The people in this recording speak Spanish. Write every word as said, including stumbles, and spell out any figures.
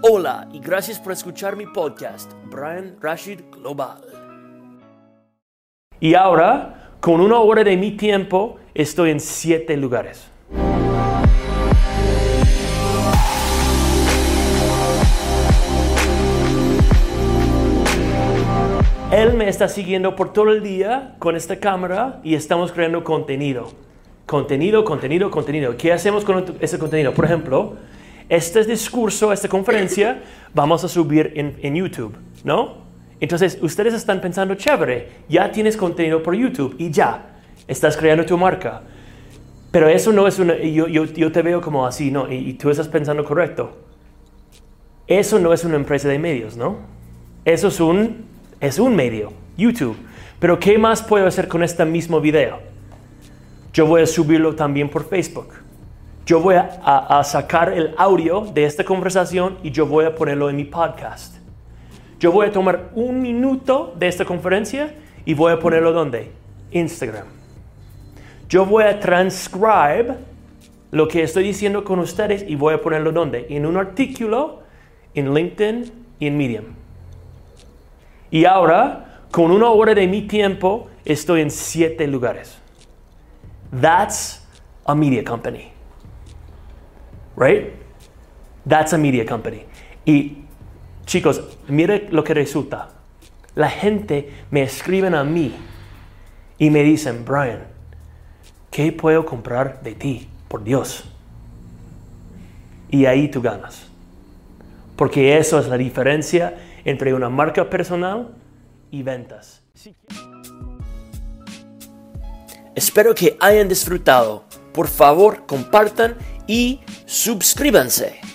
Hola y gracias por escuchar mi podcast, Brian Rashid Global. Y ahora, con una hora de mi tiempo, estoy en siete lugares. Él me está siguiendo por todo el día con esta cámara y estamos creando contenido. Contenido, contenido, contenido. ¿Qué hacemos con ese contenido? Por ejemplo, este discurso, esta conferencia, vamos a subir en, en YouTube, ¿no? Entonces, ustedes están pensando, chévere, ya tienes contenido por YouTube y ya, estás creando tu marca. Pero eso no es una, yo, yo, yo te veo como así, ¿no? Y, y tú estás pensando correcto. Eso no es una empresa de medios, ¿no? Eso es un, es un medio, YouTube. Pero ¿qué más puedo hacer con este mismo video? Yo voy a subirlo también por Facebook. Yo voy a, a, a sacar el audio de esta conversación y yo voy a ponerlo en mi podcast. Yo voy a tomar un minuto de esta conferencia y voy a ponerlo ¿dónde? Instagram. Yo voy a transcribe lo que estoy diciendo con ustedes y voy a ponerlo ¿dónde? En un artículo, en LinkedIn y en Medium. Y ahora, con una hora de mi tiempo, estoy en siete lugares. That's a media company. Right? That's a media company. Y chicos, mire lo que resulta. La gente me escriben a mí y me dicen, Brian, ¿qué puedo comprar de ti? Por Dios. Y ahí tú ganas. Porque eso es la diferencia entre una marca personal y ventas. Espero que hayan disfrutado. Por favor, compartan y suscríbanse.